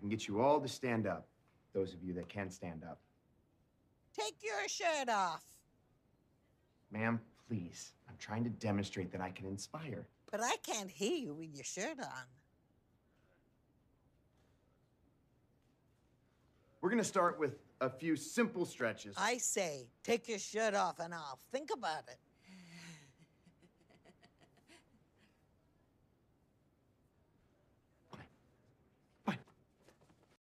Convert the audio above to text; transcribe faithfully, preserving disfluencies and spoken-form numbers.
can get you all to stand up, those of you that can stand up. Take your shirt off. Ma'am, please. I'm trying to demonstrate that I can inspire. But I can't hear you with your shirt on. We're gonna start with a few simple stretches. I say, take your shirt off and I'll think about it.